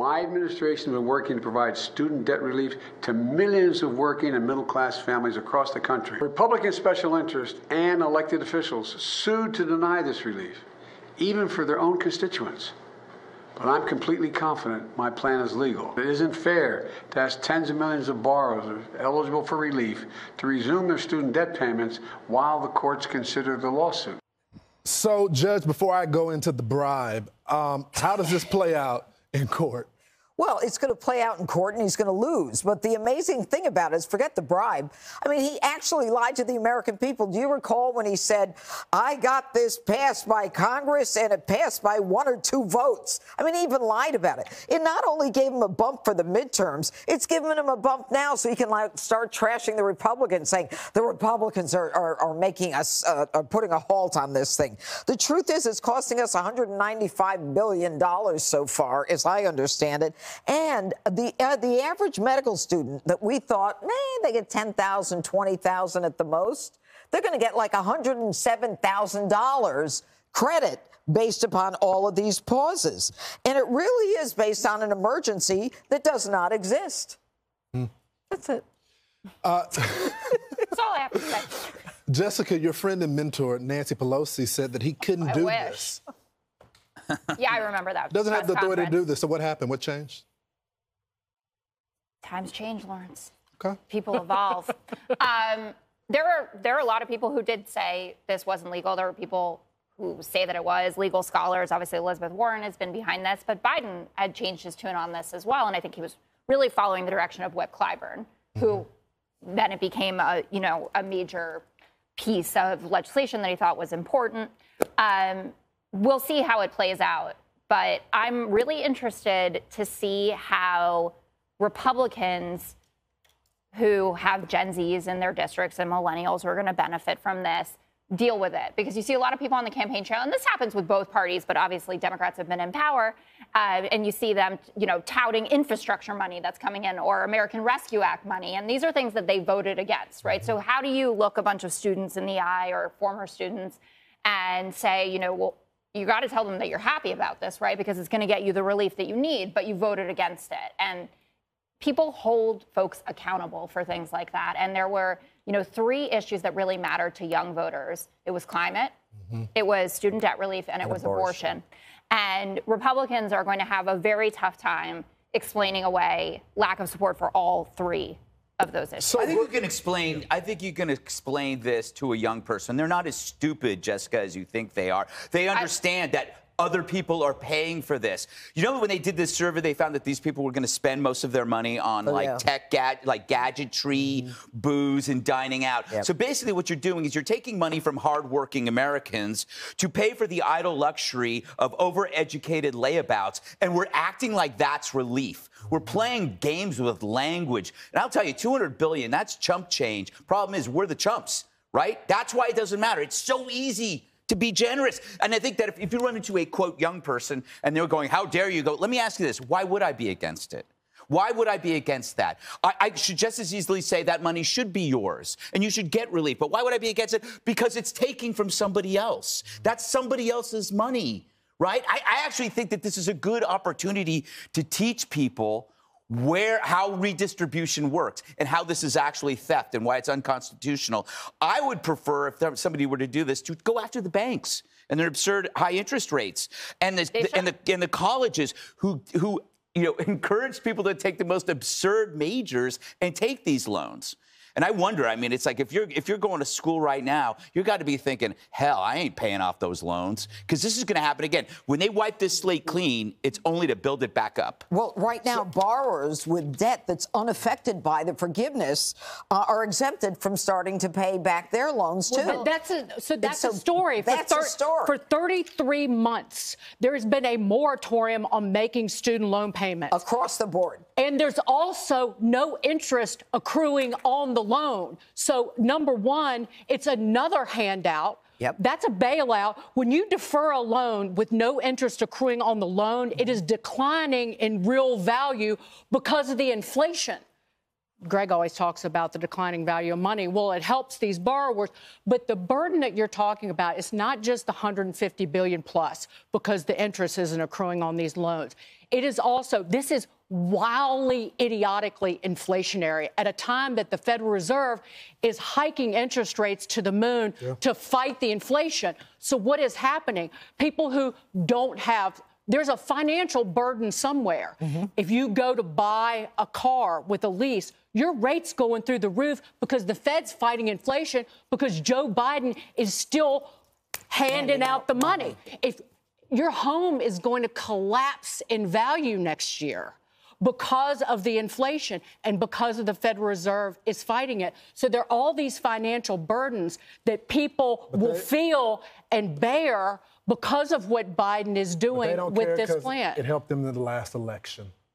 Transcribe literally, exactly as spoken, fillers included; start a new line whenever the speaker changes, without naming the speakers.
My administration has been working to provide student debt relief to millions of working and middle-class families across the country. Republican special interests and elected officials sued to deny this relief, even for their own constituents. But I'm completely confident my plan is legal. It isn't fair to ask tens of millions of borrowers eligible for relief to resume their student debt payments while the courts consider the lawsuit.
So, Judge, before I go into the bribe, um, how does this play out in court?
Well, it's going to play out in court, and he's going to lose. But the amazing thing about it is, forget the bribe. I mean, he actually lied to the American people. Do you recall when he said, I got this passed by Congress, and it passed by one or two votes? I mean, he even lied about it. It not only gave him a bump for the midterms, it's given him a bump now so he can like, start trashing the Republicans, saying the Republicans are, are, are making us, uh, are putting a halt on this thing. The truth is, it's costing us one hundred ninety-five billion dollars so far, as I understand it. And the uh, the average medical student that we thought, man, they get ten thousand dollars, twenty thousand dollars at the most, they're going to get like one hundred seven thousand dollars credit based upon all of these pauses. And it really is based on an emergency that does not exist. Hmm. That's it.
Uh, That's all I have to say.
Jessica, your friend and mentor, Nancy Pelosi, said that he couldn't
I
do
wish.
this.
Yeah, I remember that.
Doesn't have the authority to do this. So what happened? What changed?
Times change, Lawrence.
Okay.
People evolve. um, there are there are a lot of people who did say this wasn't legal. There were people who say that it was. Legal scholars, obviously Elizabeth Warren has been behind this, but Biden had changed his tune on this as well, and I think he was really following the direction of Whip Clyburn, mm-hmm. who then it became a you know a major piece of legislation that he thought was important. Um, We'll see how it plays out, but I'm really interested to see how Republicans who have Gen Zs in their districts and millennials who are going to benefit from this deal with it. Because you see a lot of people on the campaign trail, and this happens with both parties, but obviously Democrats have been in power, uh, and you see them, you know, touting infrastructure money that's coming in or American Rescue Act money, and these are things that they voted against, right? So how do you look a bunch of students in the eye or former students and say, you know, well, you got to tell them that you're happy about this, right? Because it's going to get you the relief that you need, but you voted against it. And people hold folks accountable for things like that. And there were, you know, three issues that really mattered to young voters. It was climate, mm-hmm. it was student debt relief, and, and it was abortion. abortion. And Republicans are going to have a very tough time explaining away lack of support for all three of those issues.
So I think you can explain. I think you can explain this to a young person. They're not as stupid, Jessica, as you think they are. They understand I, that other people are paying for this. You know, when they did this survey, they found that these people were going to spend most of their money on oh, like yeah. tech, ga- like gadgetry, mm. booze, and dining out. Yep. So basically, what you're doing is you're taking money from hardworking Americans to pay for the idle luxury of overeducated layabouts, and we're acting like that's relief. We're playing games with language. And I'll tell you, two hundred billion dollars, that's chump change. Problem is, we're the chumps, right? That's why it doesn't matter. It's so easy to be generous. And I think that if, if you run into a, quote, young person and they're going, how dare you go, let me ask you this. Why would I be against it? Why would I be against that? I, I should just as easily say that money should be yours and you should get relief. But why would I be against it? Because it's taking from somebody else. That's somebody else's money. Right? I, I actually think that this is a good opportunity to teach people where how redistribution works and how this is actually theft and why it's unconstitutional. I would prefer, if there, somebody were to do this, to go after the banks and their absurd high interest rates and the, the and the and the colleges who who you know encourage people to take the most absurd majors and take these loans. And I wonder, I mean, it's like if you're if you're going to school right now, you've got to be thinking, hell, I ain't paying off those loans because this is going to happen again. When they wipe this slate clean, it's only to build it back up.
Well, right now, so, borrowers with debt that's unaffected by the forgiveness uh, are exempted from starting to pay back their loans, too.
Well, that's a, so that's
so
a story.
That's
for
a story.
For thirty-three months, there has been a moratorium on making student loan payments.
Across the board.
And there's also no interest accruing on the loan. So, number one, it's another handout.
Yep.
That's a bailout. When you defer a loan with no interest accruing on the loan, mm-hmm. it is declining in real value because of the inflation. Greg always talks about the declining value of money. Well, it helps these borrowers, but the burden that you're talking about is not just the one hundred fifty billion dollars plus because the interest isn't accruing on these loans. It is also, this is wildly, idiotically inflationary at a time that the Federal Reserve is hiking interest rates to the moon yeah. to fight the inflation. So what is happening? People who don't have There's a financial burden somewhere. Mm-hmm. If you go to buy a car with a lease, your rate's going through the roof because the Fed's fighting inflation because Joe Biden is still handing, handing out the money. money. If your home is going to collapse in value next year because of the inflation and because of the Federal Reserve is fighting it. So there are all these financial burdens that people but will they, feel and bear because of what Biden is doing with this plan.
It helped them in the last election.